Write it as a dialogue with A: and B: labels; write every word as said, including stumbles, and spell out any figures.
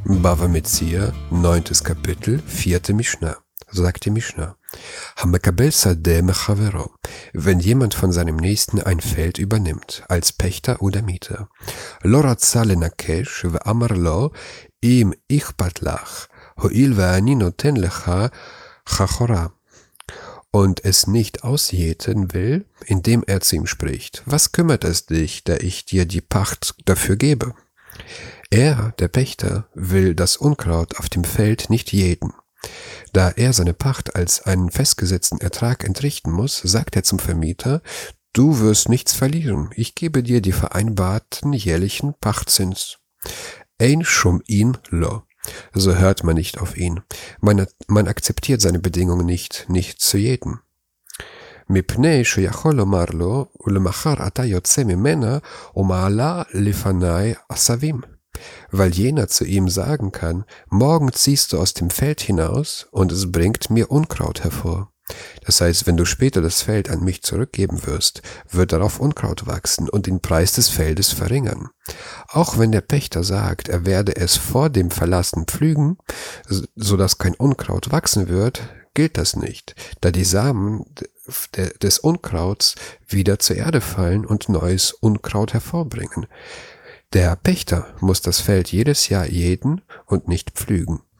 A: Bava Metzia, neuntes Kapitel, vierte Mishnah. So sagt die Mishnah. Hamekabel sadeh mechavero. Wenn jemand von seinem Nächsten ein Feld übernimmt, als Pächter oder Mieter. Lo ratza lenakesh ve'amar lo im ichpat lach, ho'il ve'ani noten lecha chachora. Und es nicht ausjäten will, indem er zu ihm spricht. Was kümmert es dich, da ich dir die Pacht dafür gebe? Er, der Pächter, will das Unkraut auf dem Feld nicht jäten. Da er seine Pacht als einen festgesetzten Ertrag entrichten muss, sagt er zum Vermieter, du wirst nichts verlieren, ich gebe dir die vereinbarten jährlichen Pachtzins. Ein Shum in lo. So hört man nicht auf ihn. Man, man akzeptiert seine Bedingungen nicht, nicht zu jäten. מפני שיכול לומר לו, ולמחר אתה יוצא ממנה, ומעלה לפני עשבים. Weil jener zu ihm sagen kann, morgen ziehst du aus dem Feld hinaus und es bringt mir Unkraut hervor. Das heißt, wenn du später das Feld an mich zurückgeben wirst, wird darauf Unkraut wachsen und den Preis des Feldes verringern. Auch wenn der Pächter sagt, er werde es vor dem Verlassen pflügen, sodass kein Unkraut wachsen wird, gilt das nicht, da die Samen des Unkrauts wieder zur Erde fallen und neues Unkraut hervorbringen. Der Pächter muss das Feld jedes Jahr jäten und nicht pflügen.